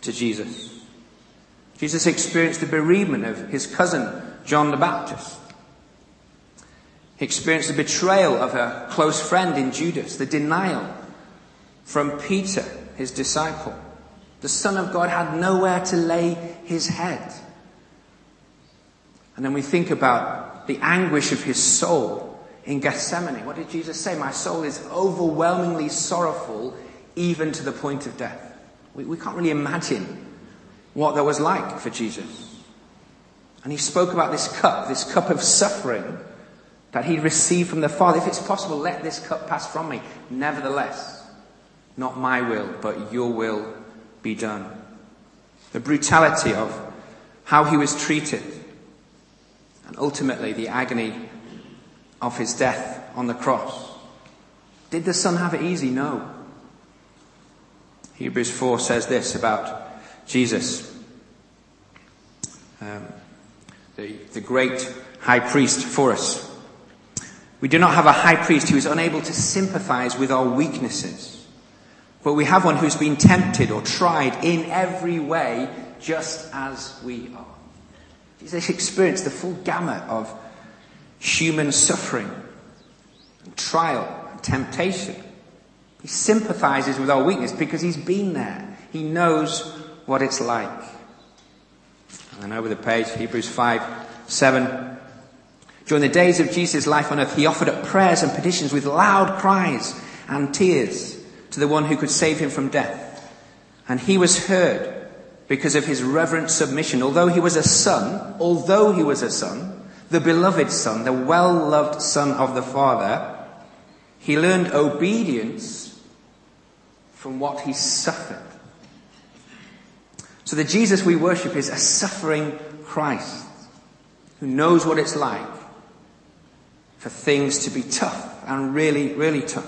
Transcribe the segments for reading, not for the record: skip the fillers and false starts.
to Jesus. Jesus experienced the bereavement of his cousin, John the Baptist. He experienced the betrayal of a close friend in Judas, the denial from Peter, his disciple. The Son of God had nowhere to lay his head. And then we think about the anguish of his soul in Gethsemane. What did Jesus say? My soul is overwhelmingly sorrowful, even to the point of death. We can't really imagine what that was like for Jesus. And he spoke about this cup of suffering that he received from the Father. If it's possible, let this cup pass from me. Nevertheless, not my will, but your will be done. The brutality of how he was treated, and ultimately the agony of his death on the cross. Did the Son have it easy? No. Hebrews 4 says this about Jesus, the great high priest for us. We do not have a high priest who is unable to sympathize with our weaknesses, but we have one who's been tempted or tried in every way just as we are. Jesus experienced the full gamut of human suffering and trial and temptation. He sympathizes with our weakness because he's been there. He knows what it's like. And then over the page, Hebrews 5:7. During the days of Jesus' life on earth, he offered up prayers and petitions with loud cries and tears to the one who could save him from death. And he was heard because of his reverent submission. Although he was a son, the beloved Son, the well-loved Son of the Father, he learned obedience from what he suffered. So the Jesus we worship is a suffering Christ who knows what it's like for things to be tough and really, really tough.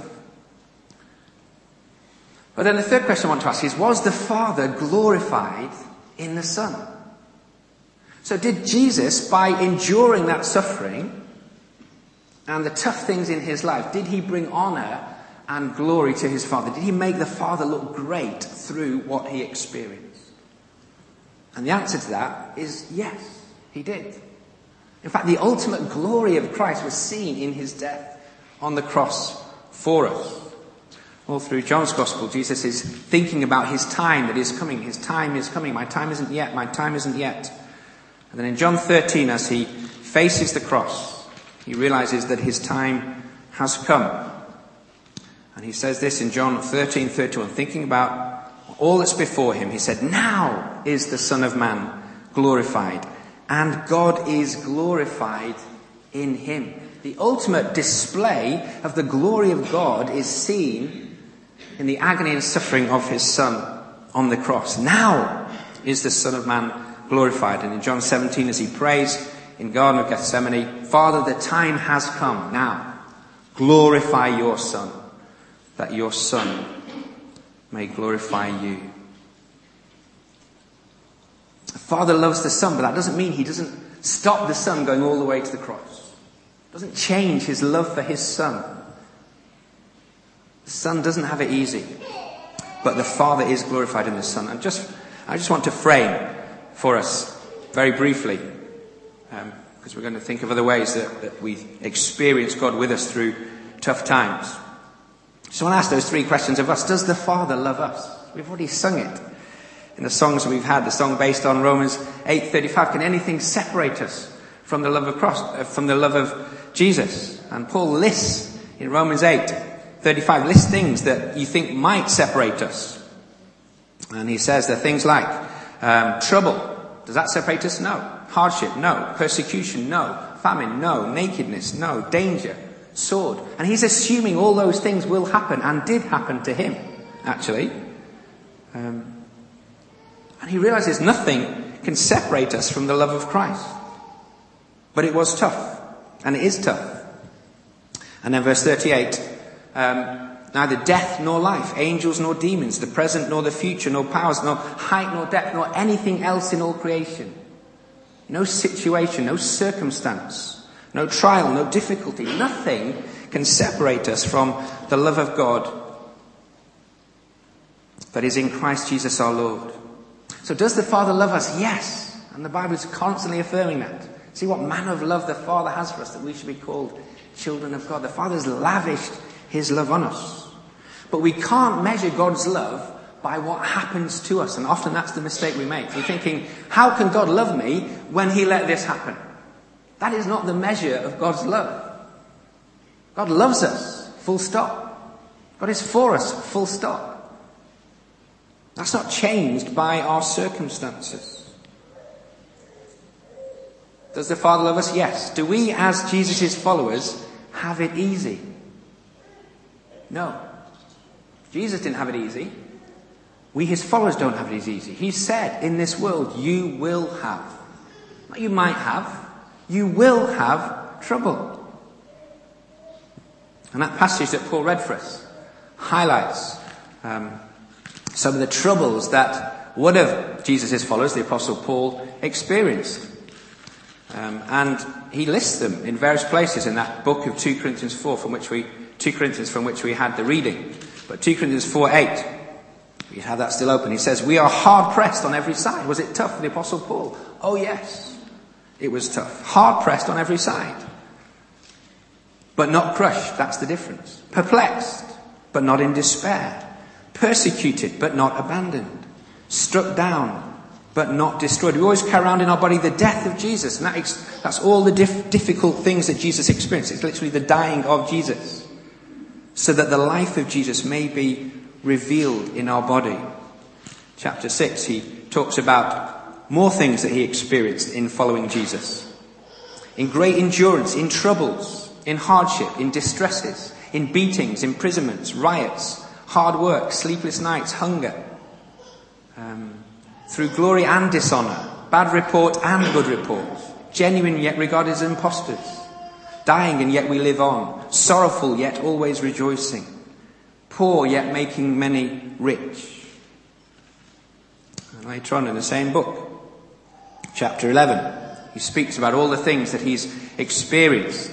But then the third question I want to ask is, was the Father glorified in the Son? So did Jesus, by enduring that suffering and the tough things in his life, did he bring honor and glory to his Father? Did he make the Father look great through what he experienced? And the answer to that is yes, he did. In fact, the ultimate glory of Christ was seen in his death on the cross for us. All through John's Gospel, Jesus is thinking about his time that is coming. His time is coming. My time isn't yet. My time isn't yet. And then in John 13, as he faces the cross, he realizes that his time has come. And he says this in John 13:31, thinking about all that's before him. He said, now is the Son of Man glorified, and God is glorified in him. The ultimate display of the glory of God is seen in the agony and suffering of his Son on the cross. Now is the Son of Man glorified. And in John 17, as he prays in Garden of Gethsemane, Father, the time has come now. Glorify your Son, that your Son may glorify you. The Father loves the Son, but that doesn't mean he doesn't stop the Son going all the way to the cross. It doesn't change his love for his Son. The Son doesn't have it easy, but the Father is glorified in the Son. And I just want to frame for us very briefly, because we're going to think of other ways that we experience God with us through tough times. So I want to ask those three questions of us. Does the Father love us? We've already sung it in the songs that we've had, the song based on Romans 8:35. Can anything separate us from the love of from the love of Jesus? And Paul lists in Romans 8:35, lists things that you think might separate us. And he says there are things like trouble. Does that separate us? No. Hardship? No. Persecution? No. Famine? No. Nakedness? No. Danger? Sword? And he's assuming all those things will happen and did happen to him, actually. And he realizes nothing can separate us from the love of Christ. But it was tough. And it is tough. And then verse 38, neither death nor life, angels nor demons, the present nor the future, nor powers, nor height nor depth, nor anything else in all creation. No situation, no circumstance, no trial, no difficulty, nothing can separate us from the love of God that is in Christ Jesus our Lord. So does the Father love us? Yes. And the Bible is constantly affirming that. See what manner of love the Father has for us, that we should be called children of God. The Father has lavished his love on us. But we can't measure God's love by what happens to us. And often that's the mistake we make. We're thinking, how can God love me when he let this happen? That is not the measure of God's love. God loves us, full stop. God is for us, full stop. That's not changed by our circumstances. Does the Father love us? Yes. Do we, as Jesus' followers, have it easy? No. Jesus didn't have it easy. We, his followers, don't have it as easy. He said, in this world, you will have. Not you might have. You will have trouble. And that passage that Paul read for us highlights some of the troubles that one of Jesus' followers, the Apostle Paul, experienced. And he lists them in various places in that book of 2 Corinthians 4, from which we had the reading. But 2 Corinthians 4:8, we have that still open. He says, we are hard pressed on every side. Was it tough for the Apostle Paul? Oh yes, it was tough. Hard pressed on every side. But not crushed, that's the difference. Perplexed, but not in despair. Persecuted, but not abandoned. Struck down, but not destroyed. We always carry around in our body the death of Jesus. And that's all the difficult things that Jesus experienced. It's literally the dying of Jesus. So that the life of Jesus may be revealed in our body. Chapter 6, he talks about more things that he experienced in following Jesus. In great endurance, in troubles, in hardship, in distresses, in beatings, imprisonments, riots, hard work, sleepless nights, hunger, through glory and dishonour, bad report and good report, genuine yet regarded as impostors, dying and yet we live on, sorrowful yet always rejoicing, poor yet making many rich. And later on in the same book, chapter 11, he speaks about all the things that he's experienced.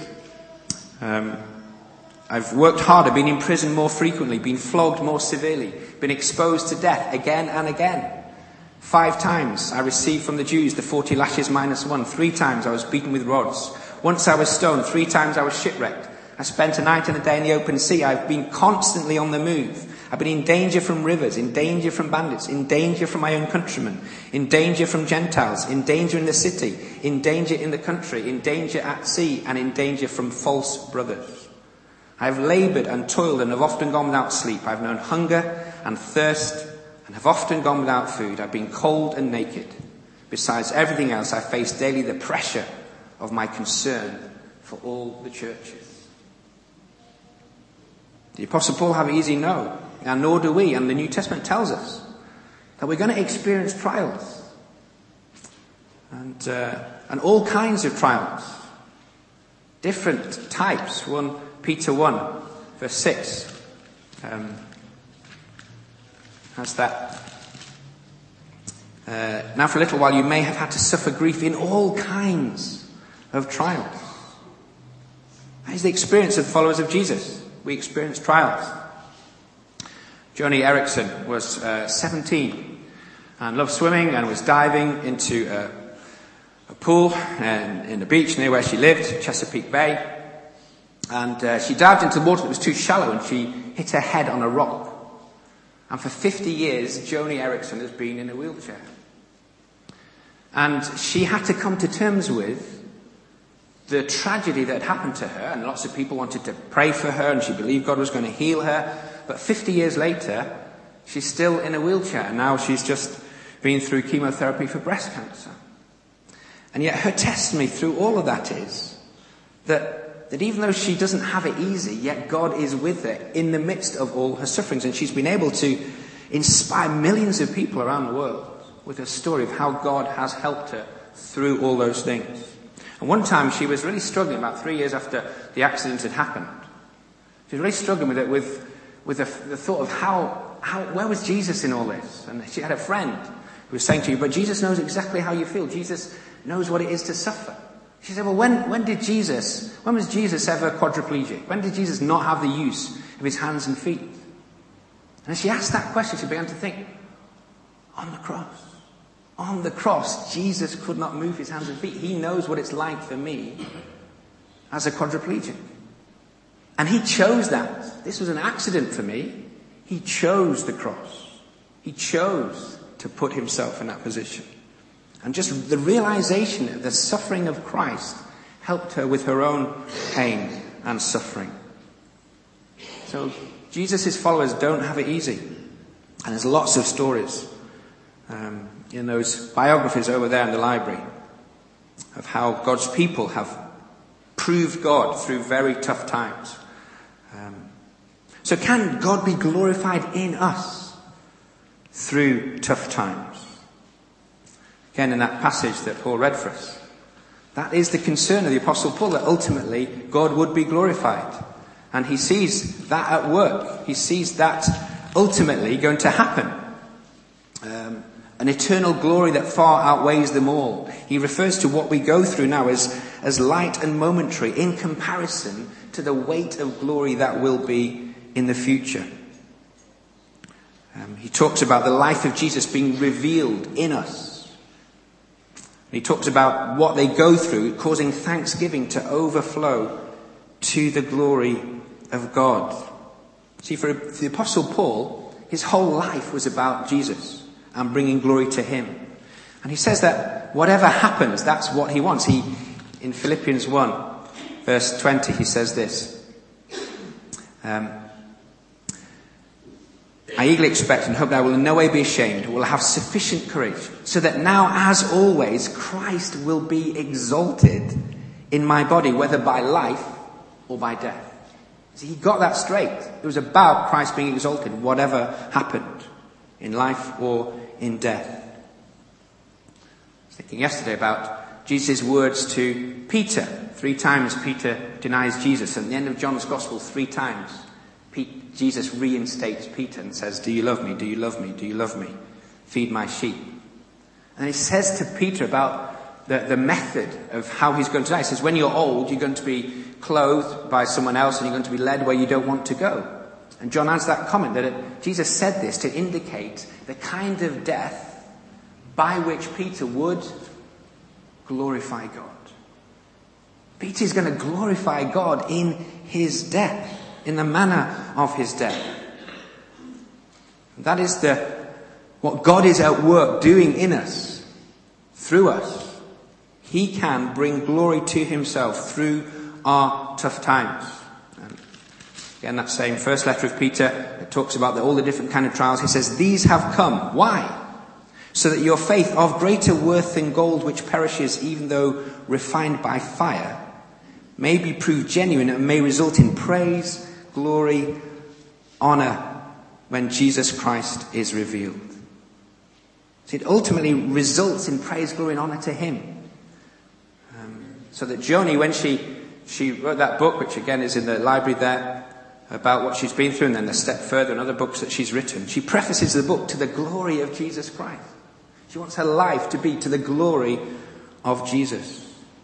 I've worked harder, been in prison more frequently, been flogged more severely, been exposed to death again and again. 5 times I received from the Jews the 40 lashes minus 1. 3 times I was beaten with rods. Once I was stoned. 3 times I was shipwrecked. I spent a night and a day in the open sea. I've been constantly on the move. I've been in danger from rivers, in danger from bandits, in danger from my own countrymen, in danger from Gentiles, in danger in the city, in danger in the country, in danger at sea, and in danger from false brothers. I have laboured and toiled and have often gone without sleep. I've known hunger and thirst and have often gone without food. I've been cold and naked. Besides everything else, I face daily the pressure of my concern for all the churches. The Apostle Paul have it easy? No. And nor do we. And the New Testament tells us that we're going to experience trials. And all kinds of trials. Different types. 1 Peter 1, verse 6. Has that. Now for a little while you may have had to suffer grief in all kinds of trials. That is the experience of the followers of Jesus. We experience trials. Joni Eareckson was 17 and loved swimming and was diving into a pool in the beach near where she lived, Chesapeake Bay. And she dived into the water that was too shallow and she hit her head on a rock. And for 50 years, Joni Eareckson has been in a wheelchair. And she had to come to terms with the tragedy that had happened to her, and lots of people wanted to pray for her, and she believed God was going to heal her. But 50 years later, she's still in a wheelchair, and now she's just been through chemotherapy for breast cancer. And yet her testimony through all of that is that even though she doesn't have it easy, yet God is with her in the midst of all her sufferings, and she's been able to inspire millions of people around the world with her story of how God has helped her through all those things. And one time she was really struggling, about 3 years after the accident had happened. She was really struggling with it, with the thought of where was Jesus in all this? And she had a friend who was saying to her, but Jesus knows exactly how you feel. Jesus knows what it is to suffer. She said, well, when was Jesus ever quadriplegic? When did Jesus not have the use of his hands and feet? And as she asked that question, she began to think, on the cross. On the cross, Jesus could not move his hands and feet. He knows what it's like for me as a quadriplegic. And he chose that. This was an accident for me. He chose the cross. He chose to put himself in that position. And just the realization of the suffering of Christ helped her with her own pain and suffering. So Jesus' followers don't have it easy. And there's lots of stories in those biographies over there in the library of how God's people have proved God through very tough times. So can God be glorified in us through tough times? Again, in that passage that Paul read for us, that is the concern of the Apostle Paul, that ultimately God would be glorified. And he sees that at work. He sees that ultimately going to happen. An eternal glory that far outweighs them all. He refers to what we go through now as light and momentary in comparison to the weight of glory that will be in the future. He talks about the life of Jesus being revealed in us. He talks about what they go through, causing thanksgiving to overflow to the glory of God. See, for the Apostle Paul, his whole life was about Jesus and bringing glory to him. And he says that whatever happens, that's what he wants. In Philippians 1, verse 20, he says this. I eagerly expect and hope that I will in no way be ashamed, will have sufficient courage, so that now, as always, Christ will be exalted in my body, whether by life or by death. See, he got that straight. It was about Christ being exalted, whatever happened, in life or in death. I was thinking yesterday about Jesus' words to Peter. 3 times Peter denies Jesus. And at the end of John's Gospel, 3 times Jesus reinstates Peter and says, do you love me? Do you love me? Do you love me? Feed my sheep. And he says to Peter about the method of how he's going to die. He says, when you're old, you're going to be clothed by someone else and you're going to be led where you don't want to go. And John adds that comment that Jesus said this to indicate the kind of death by which Peter would glorify God. Peter's going to glorify God in his death, in the manner of his death. That is what God is at work doing in us, through us. He can bring glory to himself through our tough times. And again, that same first letter of Peter, it talks about all the different kind of trials. He says, these have come. Why? So that your faith, of greater worth than gold which perishes even though refined by fire, may be proved genuine and may result in praise, glory, honor when Jesus Christ is revealed. So it ultimately results in praise, glory and honor to him. So that Joni, when she wrote that book, which again is in the library there, about what she's been through, and then a step further in other books that she's written, she prefaces the book to the glory of Jesus Christ. She wants her life to be to the glory of Jesus.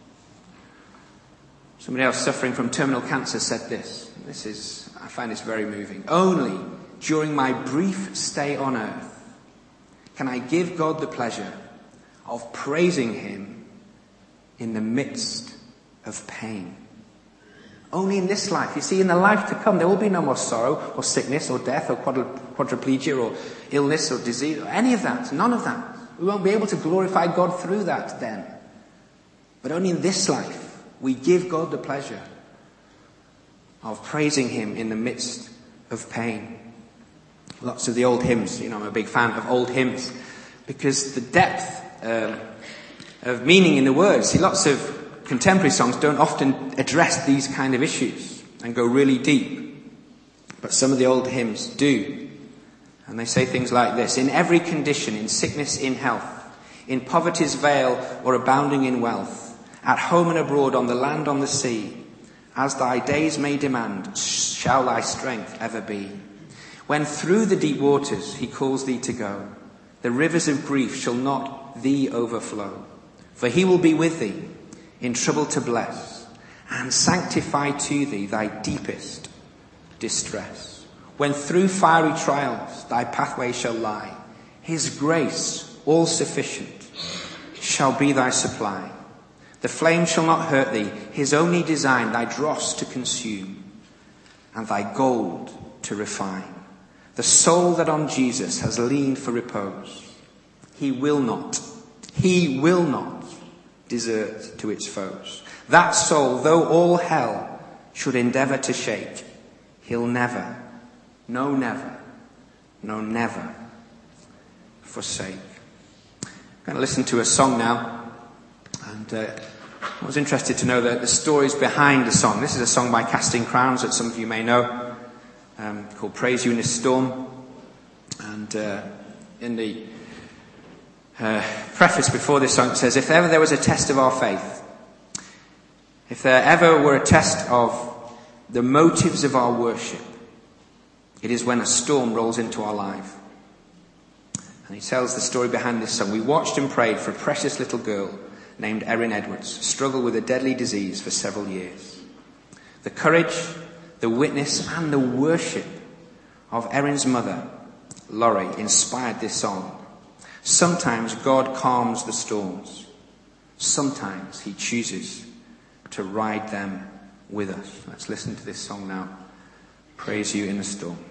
Somebody else suffering from terminal cancer said this. I find this very moving. Only during my brief stay on earth can I give God the pleasure of praising him in the midst of pain. Only in this life. You see, in the life to come, there will be no more sorrow or sickness or death or quadriplegia or illness or disease or any of that. None of that. We won't be able to glorify God through that then. But only in this life, we give God the pleasure of praising him in the midst of pain. Lots of the old hymns, I'm a big fan of old hymns, because the depth of meaning in the words. See, lots of contemporary songs don't often address these kind of issues and go really deep. But some of the old hymns do. And they say things like this: in every condition, in sickness, in health, in poverty's vale or abounding in wealth, at home and abroad, on the land, on the sea, as thy days may demand, shall thy strength ever be. When through the deep waters he calls thee to go, the rivers of grief shall not thee overflow. For he will be with thee in trouble to bless, and sanctify to thee thy deepest distress. When through fiery trials thy pathway shall lie, his grace all sufficient, shall be thy supply. The flame shall not hurt thee, his only design thy dross to consume, and thy gold to refine. The soul that on Jesus has leaned for repose, he will not desert to its foes. That soul, though all hell should endeavour to shake, he'll never forsake. I'm going to listen to a song now, and I was interested to know the stories behind the song. This is a song by Casting Crowns that some of you may know, called Praise You in a Storm. And in the preface before this song it says, if ever there was a test of our faith, if there ever were a test of the motives of our worship, it is when a storm rolls into our life. And he tells the story behind this song. We watched and prayed for a precious little girl named Erin Edwards, struggle with a deadly disease for several years. The courage, the witness, and the worship of Erin's mother, Laurie, inspired this song. Sometimes God calms the storms. Sometimes he chooses to ride them with us. Let's listen to this song now. Praise You in the Storm.